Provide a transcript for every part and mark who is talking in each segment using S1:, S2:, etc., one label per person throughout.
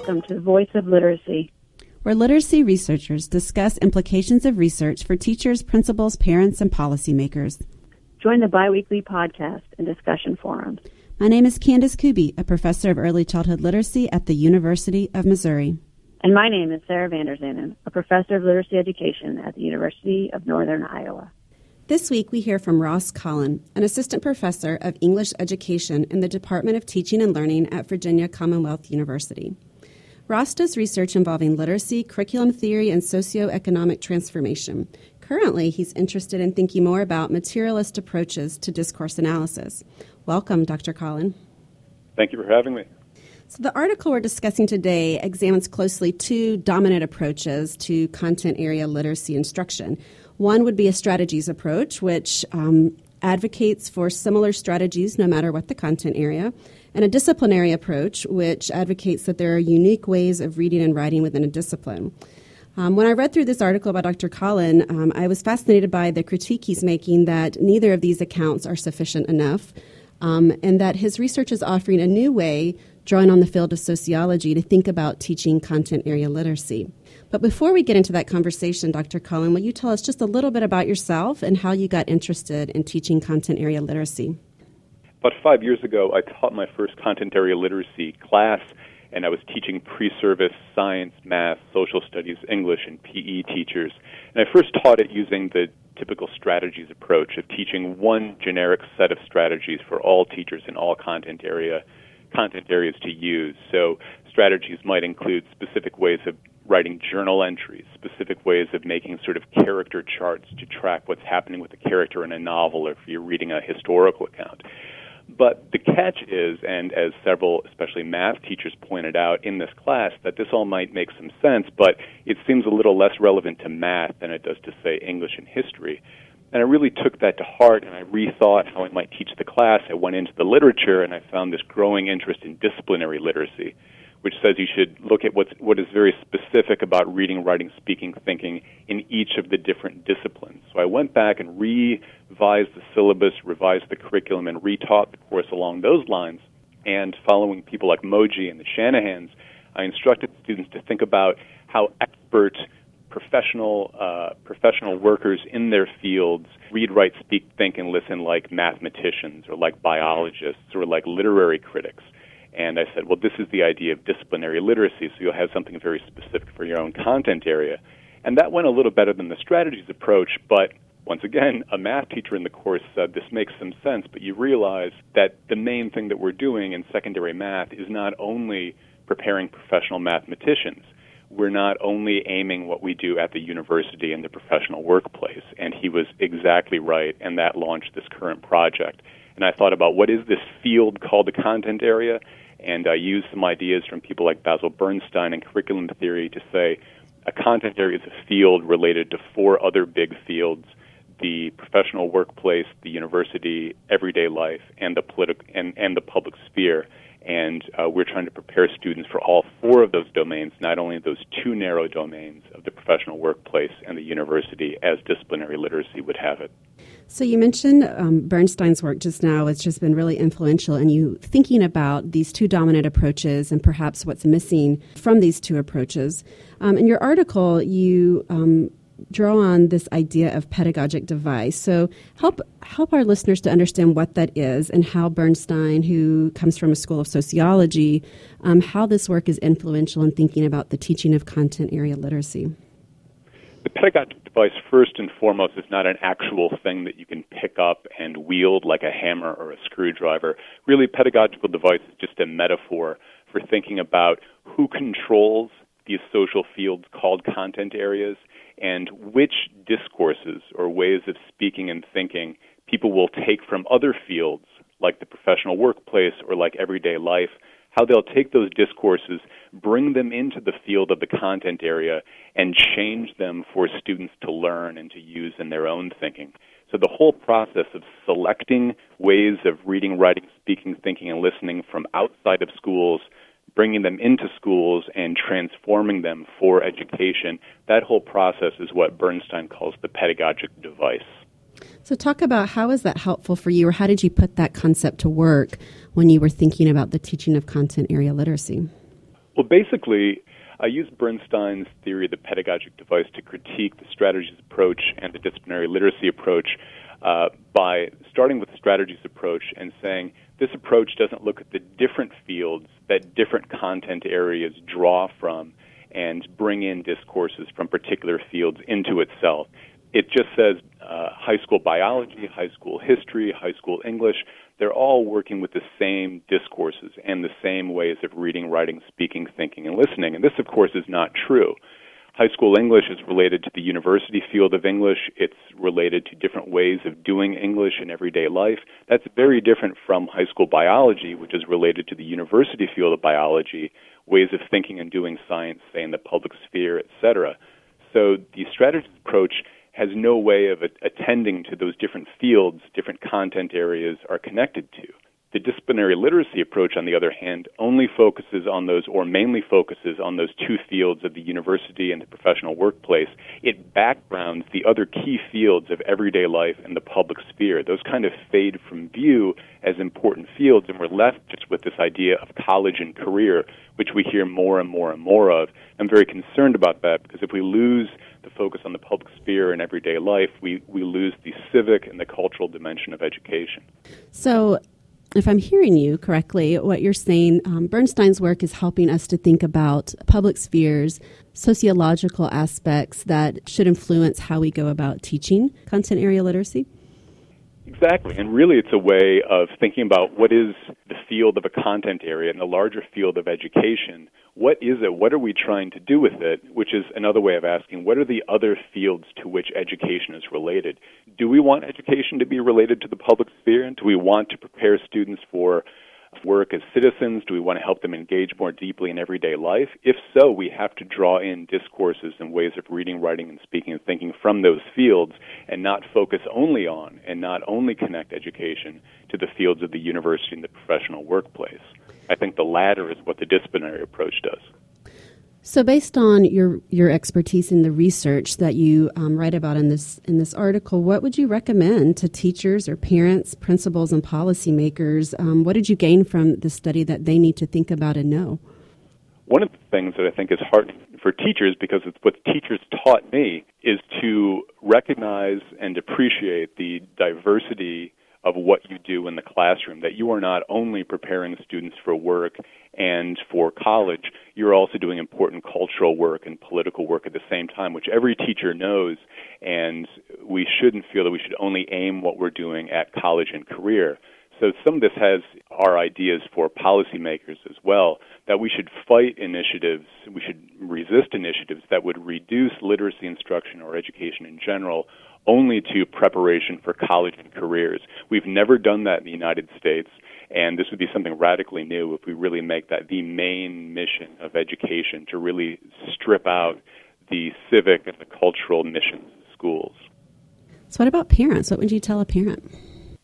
S1: Welcome to the Voice of Literacy,
S2: where literacy researchers discuss implications of research for teachers, principals, parents, and policymakers.
S1: Join the biweekly podcast and discussion forums.
S2: My name is Candace Kuby, a professor of early childhood literacy at the University of Missouri.
S1: And my name is Sarah Vanderzanen, a professor of literacy education at the University of Northern Iowa.
S2: This week we hear from Ross Collin, an assistant professor of English education in the Department of Teaching and Learning at Virginia Commonwealth University. Ross does research involving literacy, curriculum theory, and socioeconomic transformation. Currently, he's interested in thinking more about materialist approaches to discourse analysis. Welcome, Dr. Collin.
S3: Thank you for having me.
S2: So the article we're discussing today examines closely two dominant approaches to content area literacy instruction. One would be a strategies approach, which advocates for similar strategies no matter what the content area, and a disciplinary approach, which advocates that there are unique ways of reading and writing within a discipline. When I read through this article by Dr. Collin, I was fascinated by the critique he's making that neither of these accounts are sufficient enough, and that his research is offering a new way, drawing on the field of sociology, to think about teaching content area literacy. But before we get into that conversation, Dr. Collin, will you tell us just a little bit about yourself and how you got interested in teaching content area literacy?
S3: About 5 years ago, I taught my first content area literacy class, and I was teaching pre-service science, math, social studies, English, and PE teachers. And I first taught it using the typical strategies approach of teaching one generic set of strategies for all teachers in all content areas to use. So strategies might include specific ways of writing journal entries, specific ways of making sort of character charts to track what's happening with a character in a novel or if you're reading a historical account. But the catch is, and as several, especially math teachers pointed out in this class, that this all might make some sense, but it seems a little less relevant to math than it does to, say, English and history. And I really took that to heart, and I rethought how I might teach the class. I went into the literature, and I found this growing interest in disciplinary literacy, which says you should look at what is very specific about reading, writing, speaking, thinking in each of the different disciplines. So I went back and revised the syllabus, revised the curriculum, and retaught the course along those lines. And following people like Moji and the Shanahans, I instructed students to think about how expert professional workers in their fields read, write, speak, think, and listen like mathematicians or like biologists or like literary critics. And I said, well, this is the idea of disciplinary literacy, so you'll have something very specific for your own content area. And that went a little better than the strategies approach, but once again, a math teacher in the course said this makes some sense, but you realize that the main thing that we're doing in secondary math is not only preparing professional mathematicians. We're not only aiming what we do at the university and the professional workplace. And he was exactly right, and that launched this current project. And I thought about what is this field called the content area, and I used some ideas from people like Basil Bernstein and curriculum theory to say a content area is a field related to four other big fields: the professional workplace, the university, everyday life, and the public sphere. And we're trying to prepare students for all four of those domains, not only those two narrow domains of the professional workplace and the university, as disciplinary literacy would have it.
S2: So you mentioned Bernstein's work just now. It's just been really influential in you thinking about these two dominant approaches and perhaps what's missing from these two approaches. In your article, you draw on this idea of pedagogic device. So help our listeners to understand what that is and how Bernstein, who comes from a school of sociology, how this work is influential in thinking about the teaching of content area literacy.
S3: The pedagogic device, first and foremost, is not an actual thing that you can pick up and wield like a hammer or a screwdriver. Really, pedagogical device is just a metaphor for thinking about who controls these social fields called content areas and which discourses or ways of speaking and thinking people will take from other fields like the professional workplace or like everyday life, how they'll take those discourses, bring them into the field of the content area, and change them for students to learn and to use in their own thinking. So the whole process of selecting ways of reading, writing, speaking, thinking, and listening from outside of schools, bringing them into schools, and transforming them for education, that whole process is what Bernstein calls the pedagogic device.
S2: So talk about how is that helpful for you, or how did you put that concept to work when you were thinking about the teaching of content area literacy?
S3: Well, basically, I use Bernstein's theory of the pedagogic device to critique the strategies approach and the disciplinary literacy approach by starting with the strategies approach and saying this approach doesn't look at the different fields that different content areas draw from and bring in discourses from particular fields into itself. It just says high school biology, high school history, high school English. They're all working with the same discourses and the same ways of reading, writing, speaking, thinking, and listening. And this, of course, is not true. High school English is related to the university field of English. It's related to different ways of doing English in everyday life. That's very different from high school biology, which is related to the university field of biology, ways of thinking and doing science, say, in the public sphere, etc. So the strategy approach has no way of attending to those different fields, different content areas are connected to. The disciplinary literacy approach, on the other hand, only focuses on those, or mainly focuses on those two fields of the university and the professional workplace. It backgrounds the other key fields of everyday life and the public sphere. Those kind of fade from view as important fields, and we're left just with this idea of college and career, which we hear more and more and more of. I'm very concerned about that, because if we lose the focus on the public sphere and everyday life, we lose the civic and the cultural dimension of education.
S2: So, if I'm hearing you correctly, what you're saying, Bernstein's work is helping us to think about public spheres, sociological aspects that should influence how we go about teaching content area literacy?
S3: Exactly, and really it's a way of thinking about what is the field of a content area and the larger field of education. What is it? What are we trying to do with it? Which is another way of asking, what are the other fields to which education is related? Do we want education to be related to the public sphere? And do we want to prepare students for work as citizens? Do we want to help them engage more deeply in everyday life? If so, we have to draw in discourses and ways of reading, writing, and speaking and thinking from those fields, and not focus only on and not only connect education to the fields of the university and the professional workplace. I think the latter is what the disciplinary approach does.
S2: So based on your expertise in the research that you write about in this article, what would you recommend to teachers or parents, principals, and policymakers? What did you gain from the study that they need to think about and know?
S3: One of the things that I think is hard for teachers, because it's what teachers taught me, is to recognize and appreciate the diversity of what you do in the classroom, that you are not only preparing students for work and for college, you're also doing important cultural work and political work at the same time, which every teacher knows, and we shouldn't feel that we should only aim what we're doing at college and career. So some of this has our ideas for policymakers as well, that we should fight initiatives, we should resist initiatives that would reduce literacy instruction or education in general only to preparation for college and careers. We've never done that in the United States, and this would be something radically new if we really make that the main mission of education, to really strip out the civic and the cultural missions of schools.
S2: So what about parents? What would you tell a parent?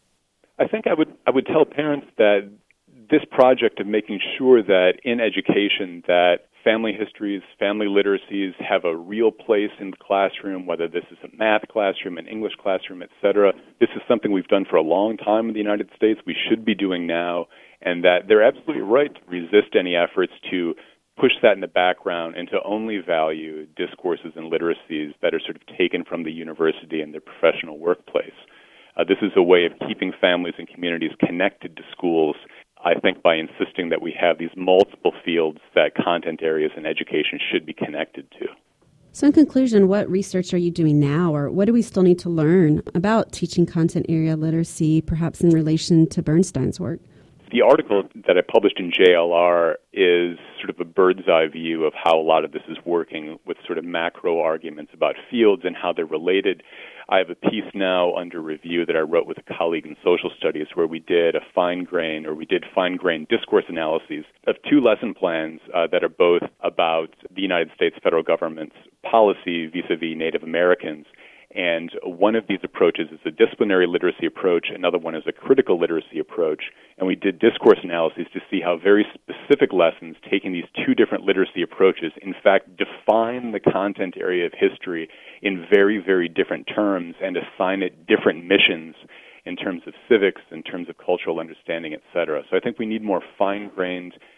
S3: I think I would tell parents that this project of making sure that in education that family histories, family literacies have a real place in the classroom, whether this is a math classroom, an English classroom, etc. This is something we've done for a long time in the United States, we should be doing now, and that they're absolutely right to resist any efforts to push that in the background and to only value discourses and literacies that are sort of taken from the university and the professional workplace. This is a way of keeping families and communities connected to schools, I think, by insisting that we have these multiple fields that content areas in education should be connected to.
S2: So in conclusion, what research are you doing now, or what do we still need to learn about teaching content area literacy, perhaps in relation to Bernstein's work?
S3: The article that I published in JLR is sort of a bird's eye view of how a lot of this is working, with sort of macro arguments about fields and how they're related. I have a piece now under review that I wrote with a colleague in social studies where we did fine-grained discourse analyses of two lesson plans that are both about the United States federal government's policy vis-a-vis Native Americans. And one of these approaches is a disciplinary literacy approach, another one is a critical literacy approach. And we did discourse analyses to see how very specific lessons taking these two different literacy approaches, in fact, define the content area of history in very, very different terms and assign it different missions in terms of civics, in terms of cultural understanding, et cetera. So I think we need more fine-grained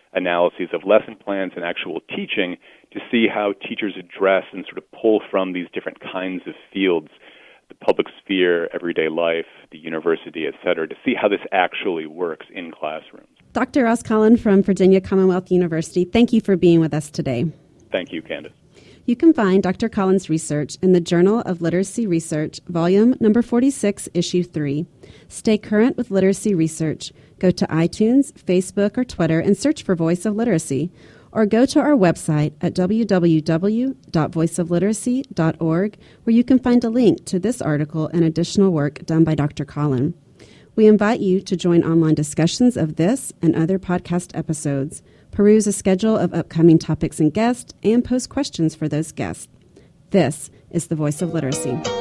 S3: analyses of lesson plans and actual teaching to see how teachers address and sort of pull from these different kinds of fields, the public sphere, everyday life, the university, et cetera, to see how this actually works in classrooms.
S2: Dr. Ross Collin from Virginia Commonwealth University, thank you for being with us today.
S3: Thank you, Candace.
S2: You can find Dr. Collin's research in the Journal of Literacy Research, volume number 46, issue 3. Stay current with literacy research. Go to iTunes, Facebook, or Twitter and search for Voice of Literacy, or go to our website at www.voiceofliteracy.org, where you can find a link to this article and additional work done by Dr. Collin. We invite you to join online discussions of this and other podcast episodes, peruse a schedule of upcoming topics and guests, and post questions for those guests. This is the Voice of Literacy.